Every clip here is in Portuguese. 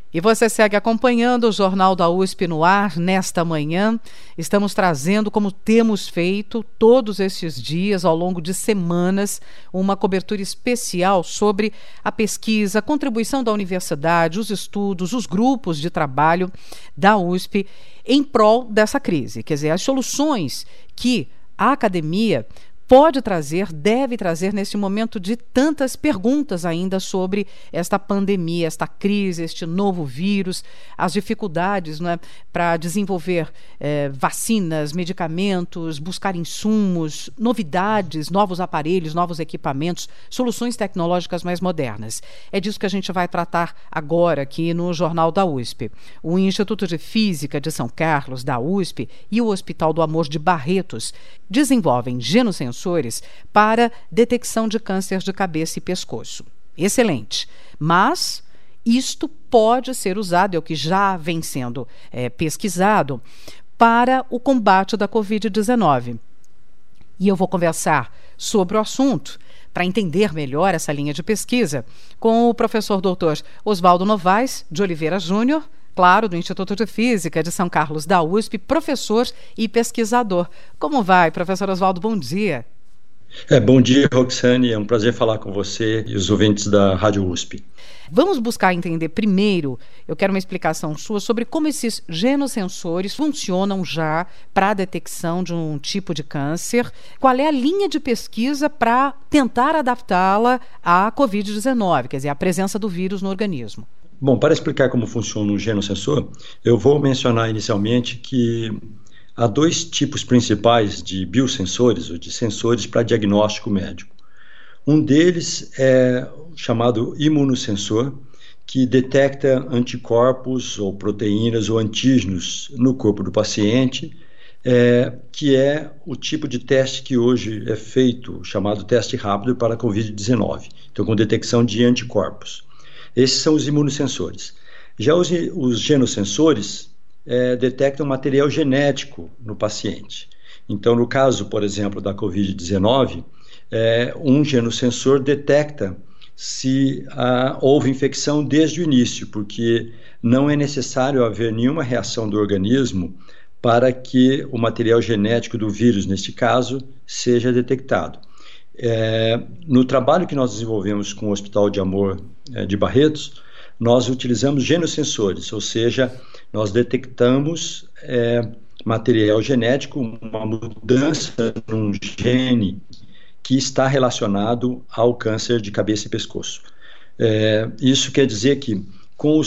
E você segue acompanhando o Jornal da USP no ar nesta manhã. Estamos trazendo, como temos feito todos estes dias, ao longo de semanas, uma cobertura especial sobre a pesquisa, a contribuição da universidade, os estudos, os grupos de trabalho da USP em prol dessa crise. Quer dizer, as soluções que a academia pode trazer, deve trazer neste momento de tantas perguntas ainda sobre esta pandemia, esta crise, este novo vírus, as dificuldades, não é, para desenvolver vacinas, medicamentos, buscar insumos, novidades, novos aparelhos, novos equipamentos, soluções tecnológicas mais modernas. É disso que a gente vai tratar agora aqui no Jornal da USP. O Instituto de Física de São Carlos, da USP, e o Hospital do Amor de Barretos desenvolvem genossensores para detecção de câncer de cabeça e pescoço. Excelente. Mas isto pode ser usado, é o que já vem sendo pesquisado, para o combate da Covid-19. E eu vou conversar sobre o assunto, para entender melhor essa linha de pesquisa, com o professor doutor Oswaldo Novaes de Oliveira Júnior, claro, do Instituto de Física de São Carlos da USP, professor e pesquisador. Como vai, professor Oswaldo? Bom dia. Bom dia, Roxane. É um prazer falar com você e os ouvintes da Rádio USP. Vamos buscar entender primeiro, eu quero uma explicação sua sobre como esses genossensores funcionam já para a detecção de um tipo de câncer. Qual é a linha de pesquisa para tentar adaptá-la à Covid-19, quer dizer, a presença do vírus no organismo? Bom, para explicar como funciona um genossensor, eu vou mencionar inicialmente que há dois tipos principais de biosensores, ou de sensores para diagnóstico médico. Um deles é o chamado imunossensor, que detecta anticorpos ou proteínas ou antígenos no corpo do paciente, que é o tipo de teste que hoje é feito, chamado teste rápido para a Covid-19, então com detecção de anticorpos. Esses são os imunossensores. Já os genossensores detectam material genético no paciente. Então, no caso, por exemplo, da Covid-19, um genossensor detecta se houve infecção desde o início, porque não é necessário haver nenhuma reação do organismo para que o material genético do vírus, neste caso, seja detectado. No trabalho que nós desenvolvemos com o Hospital de Amor de Barretos, nós utilizamos genossensores, ou seja, nós detectamos material genético, uma mudança num gene que está relacionado ao câncer de cabeça e pescoço. Isso quer dizer que com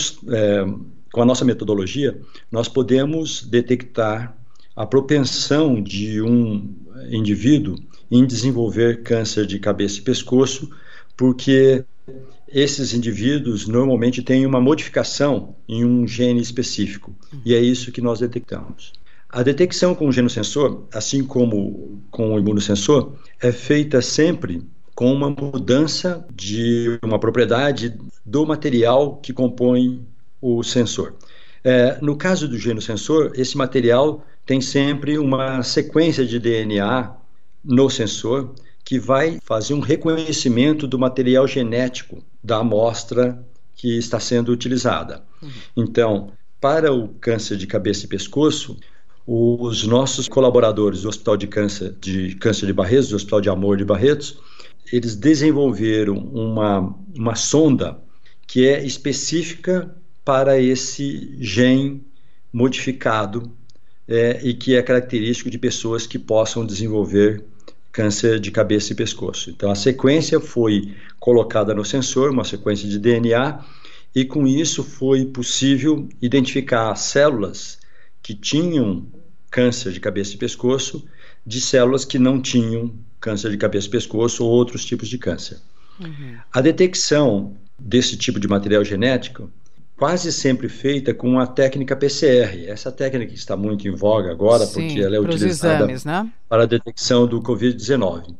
a nossa metodologia, nós podemos detectar a propensão de um indivíduo em desenvolver câncer de cabeça e pescoço, porque esses indivíduos normalmente têm uma modificação em um gene específico, e é isso que nós detectamos. A detecção com o genossensor, assim como com o imunossensor, é feita sempre com uma mudança de uma propriedade do material que compõe o sensor. No caso do genossensor, esse material tem sempre uma sequência de DNA no sensor que vai fazer um reconhecimento do material genético da amostra que está sendo utilizada. Então, para o câncer de cabeça e pescoço, os nossos colaboradores do Hospital de Câncer de Barretos, do Hospital de Amor de Barretos, eles desenvolveram uma sonda que é específica para esse gene modificado e que é característico de pessoas que possam desenvolver câncer de cabeça e pescoço. Então, a sequência foi colocada no sensor, uma sequência de DNA, e com isso foi possível identificar células que tinham câncer de cabeça e pescoço de células que não tinham câncer de cabeça e pescoço ou outros tipos de câncer. A detecção desse tipo de material genético quase sempre feita com a técnica PCR. Essa técnica está muito em voga agora, sim, porque ela é utilizada exames, né? para a detecção do Covid-19.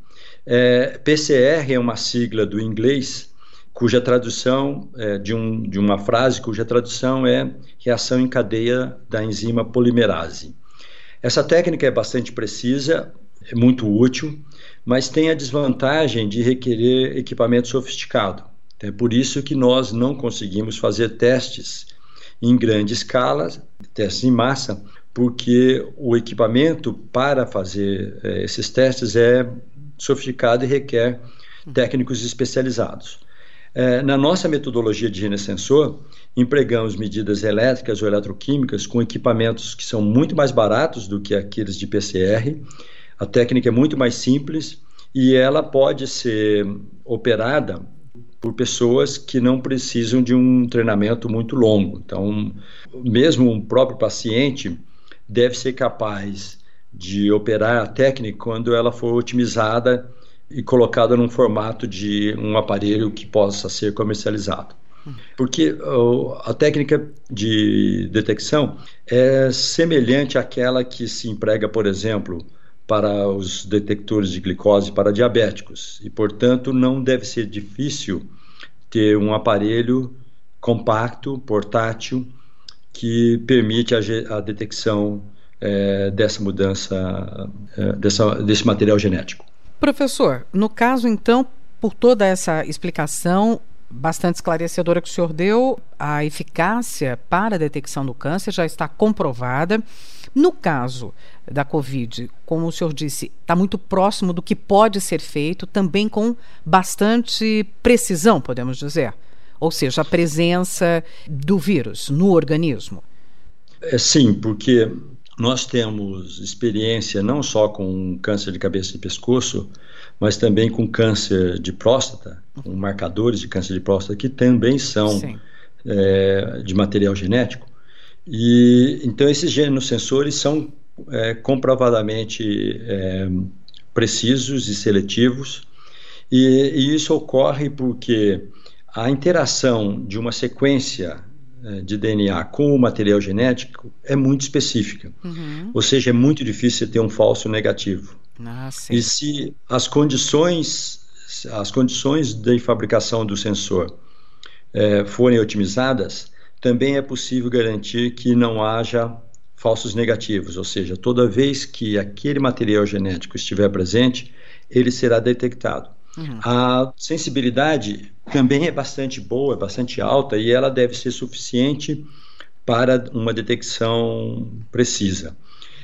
PCR é uma sigla do inglês, cuja tradução de uma frase cuja tradução é reação em cadeia da enzima polimerase. Essa técnica é bastante precisa, é muito útil, mas tem a desvantagem de requerer equipamento sofisticado. É por isso que nós não conseguimos fazer testes em grande escala, testes em massa, porque o equipamento para fazer esses testes é sofisticado e requer técnicos especializados. Na nossa metodologia de higiene sensor, empregamos medidas elétricas ou eletroquímicas com equipamentos que são muito mais baratos do que aqueles de PCR. A técnica é muito mais simples e ela pode ser operada por pessoas que não precisam de um treinamento muito longo. Então, mesmo um próprio paciente deve ser capaz de operar a técnica quando ela for otimizada e colocada num formato de um aparelho que possa ser comercializado. Porque a técnica de detecção é semelhante àquela que se emprega, por exemplo, para os detectores de glicose para diabéticos e, portanto, não deve ser difícil ter um aparelho compacto, portátil, que permite a detecção dessa mudança, desse material genético. Professor, no caso, então, por toda essa explicação bastante esclarecedora que o senhor deu, a eficácia para a detecção do câncer já está comprovada. No caso da Covid, como o senhor disse, está muito próximo do que pode ser feito, também com bastante precisão, podemos dizer. Ou seja, a presença do vírus no organismo. Sim, porque nós temos experiência não só com câncer de cabeça e pescoço, mas também com câncer de próstata, com marcadores de câncer de próstata que também são de material genético. E então esses genosensores são comprovadamente precisos e seletivos, e isso ocorre porque a interação de uma sequência de DNA com o material genético é muito específica. Ou seja, é muito difícil ter um falso negativo. E se as condições de fabricação do sensor forem otimizadas, também é possível garantir que não haja falsos negativos, ou seja, toda vez que aquele material genético estiver presente, ele será detectado. A sensibilidade também é bastante boa, é bastante alta, e ela deve ser suficiente para uma detecção precisa.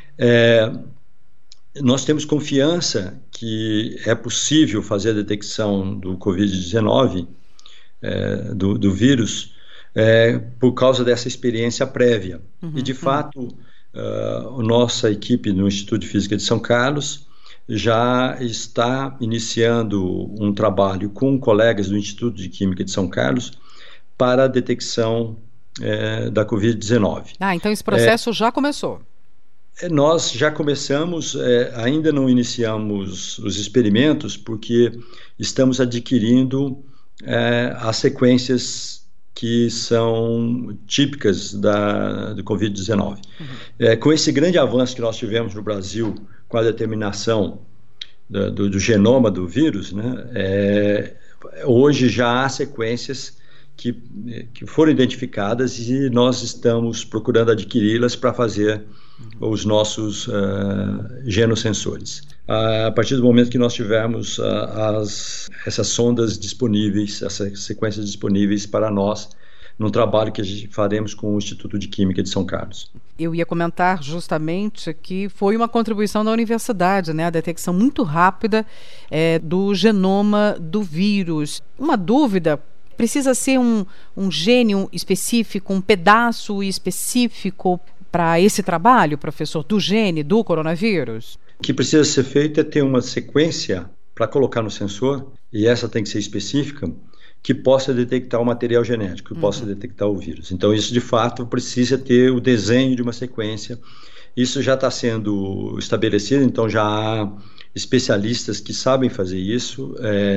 Nós temos confiança que é possível fazer a detecção do Covid-19, do vírus, por causa dessa experiência prévia. E, de fato, a nossa equipe no Instituto de Física de São Carlos já está iniciando um trabalho com colegas do Instituto de Química de São Carlos para a detecção da Covid-19. Então esse processo já começou? Nós já começamos, ainda não iniciamos os experimentos, porque estamos adquirindo as sequências que são típicas do Covid-19. Com esse grande avanço que nós tivemos no Brasil com a determinação do genoma do vírus, né, hoje já há sequências que foram identificadas e nós estamos procurando adquiri-las para fazer os nossos genosensores. A partir do momento que nós tivermos essas sondas disponíveis, essas sequências disponíveis para nós, num trabalho que a gente faremos com o Instituto de Química de São Carlos. Eu ia comentar justamente que foi uma contribuição da universidade, né? A detecção muito rápida do genoma do vírus. Uma dúvida: precisa ser um gene específico, um pedaço específico para esse trabalho, professor, do gene do coronavírus? O que precisa ser feito é ter uma sequência para colocar no sensor, e essa tem que ser específica, que possa detectar o material genético, que possa detectar o vírus. Então, isso, de fato, precisa ter o desenho de uma sequência. Isso já está sendo estabelecido, então já há especialistas que sabem fazer isso,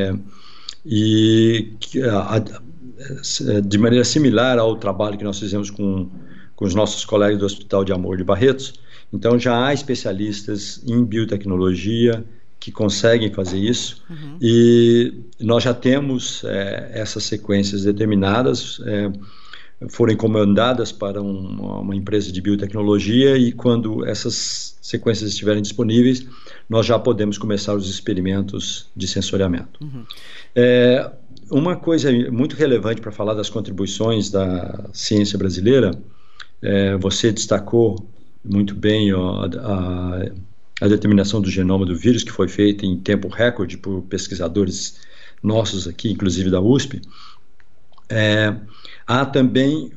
e de maneira similar ao trabalho que nós fizemos com os nossos colegas do Hospital de Amor de Barretos. Então, já há especialistas em biotecnologia que conseguem fazer isso, e nós já temos essas sequências determinadas, foram encomendadas para uma empresa de biotecnologia, e quando essas sequências estiverem disponíveis, nós já podemos começar os experimentos de sensoriamento. uma coisa muito relevante para falar das contribuições da ciência brasileira, você destacou muito bem a determinação do genoma do vírus, que foi feita em tempo recorde por pesquisadores nossos aqui, inclusive da USP. Há também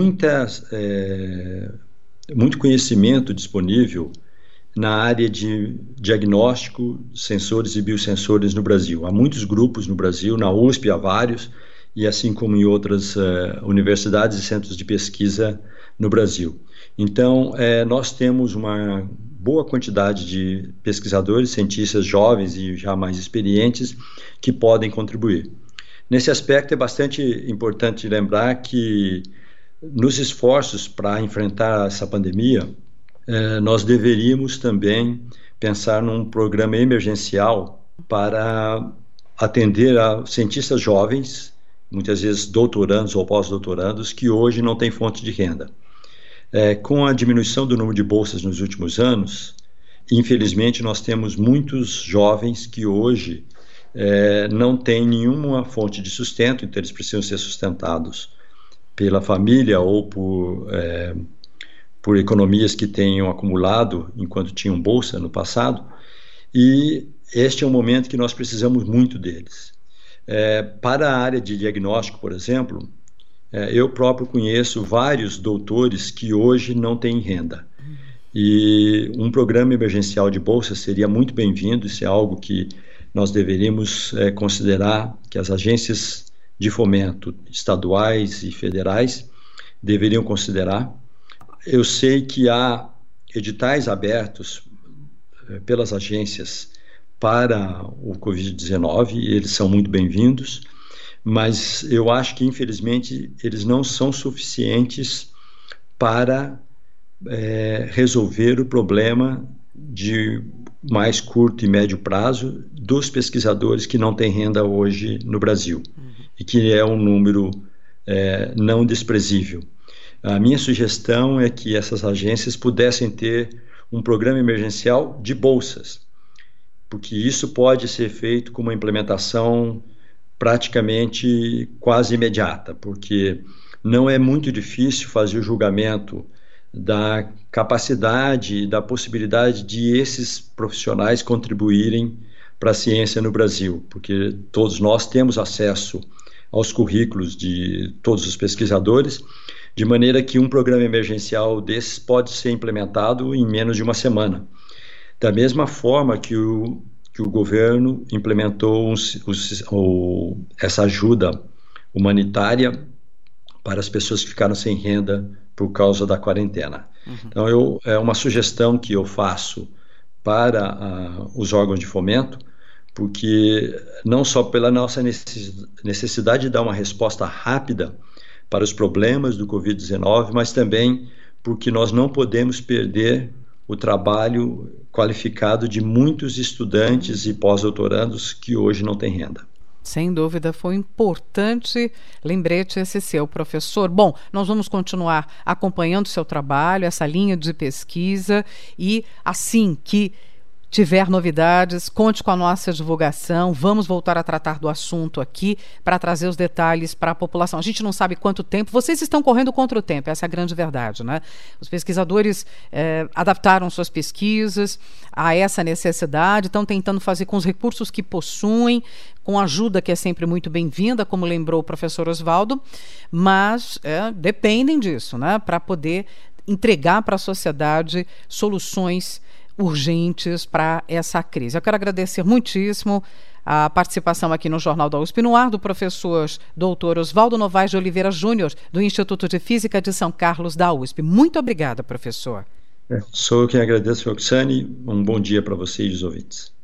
muito conhecimento disponível na área de diagnóstico, sensores e biosensores no Brasil. Há muitos grupos no Brasil, na USP há vários, e assim como em outras universidades e centros de pesquisa no Brasil. Então, nós temos uma boa quantidade de pesquisadores, cientistas jovens e já mais experientes que podem contribuir. Nesse aspecto, é bastante importante lembrar que, nos esforços para enfrentar essa pandemia, nós deveríamos também pensar num programa emergencial para atender a cientistas jovens, muitas vezes doutorandos ou pós-doutorandos, que hoje não têm fonte de renda. Com a diminuição do número de bolsas nos últimos anos, infelizmente nós temos muitos jovens que hoje não têm nenhuma fonte de sustento, então eles precisam ser sustentados pela família ou por economias que tenham acumulado enquanto tinham bolsa no passado, e este é um momento que nós precisamos muito deles. Para a área de diagnóstico, por exemplo, eu próprio conheço vários doutores que hoje não têm renda, e um programa emergencial de bolsa seria muito bem-vindo. Isso é algo que nós deveríamos considerar, que as agências de fomento estaduais e federais deveriam considerar. Eu sei que há editais abertos pelas agências para o Covid-19, e eles são muito bem-vindos, mas eu acho que, infelizmente, eles não são suficientes para resolver o problema de mais curto e médio prazo dos pesquisadores que não têm renda hoje no Brasil, e que é um número não desprezível. A minha sugestão é que essas agências pudessem ter um programa emergencial de bolsas, porque isso pode ser feito com uma implementação praticamente quase imediata, porque não é muito difícil fazer o julgamento da capacidade e da possibilidade de esses profissionais contribuírem para a ciência no Brasil, porque todos nós temos acesso aos currículos de todos os pesquisadores, de maneira que um programa emergencial desses pode ser implementado em menos de uma semana. Da mesma forma que o governo implementou essa ajuda humanitária para as pessoas que ficaram sem renda por causa da quarentena. Então, é uma sugestão que eu faço para os órgãos de fomento, porque não só pela nossa necessidade de dar uma resposta rápida para os problemas do Covid-19, mas também porque nós não podemos perder o trabalho qualificado de muitos estudantes e pós-doutorandos que hoje não têm renda. Sem dúvida, foi um importante lembrete esse seu, professor. Bom, nós vamos continuar acompanhando o seu trabalho, essa linha de pesquisa, e assim que tiver novidades, conte com a nossa divulgação. Vamos voltar a tratar do assunto aqui para trazer os detalhes para a população. A gente não sabe quanto tempo. Vocês estão correndo contra o tempo, essa é a grande verdade, né? Os pesquisadores adaptaram suas pesquisas a essa necessidade, estão tentando fazer com os recursos que possuem, com ajuda que é sempre muito bem-vinda, como lembrou o professor Oswaldo, mas dependem disso, né? Para poder entregar para a sociedade soluções urgentes para essa crise. Eu quero agradecer muitíssimo a participação aqui no Jornal da USP no Ar do professor Dr. Oswaldo Novaes de Oliveira Júnior, do Instituto de Física de São Carlos da USP. Muito obrigada, professor. Sou eu quem agradeço, Roxane. Um bom dia para você e os ouvintes.